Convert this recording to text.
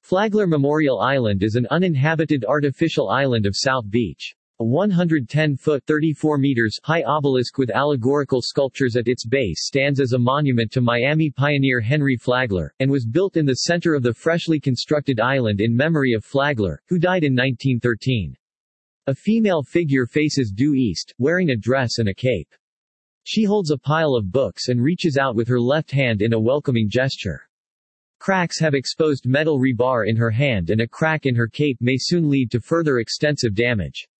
Flagler Memorial Island is an uninhabited artificial island of South Beach. A 110-foot (34 meters) high obelisk with allegorical sculptures at its base stands as a monument to Miami pioneer Henry Flagler, and was built in the center of the freshly constructed island in memory of Flagler, who died in 1913. A female figure faces due east, wearing a dress and a cape. She holds a pile of books and reaches out with her left hand in a welcoming gesture. Cracks have exposed metal rebar in her hand, and a crack in her cape may soon lead to further extensive damage.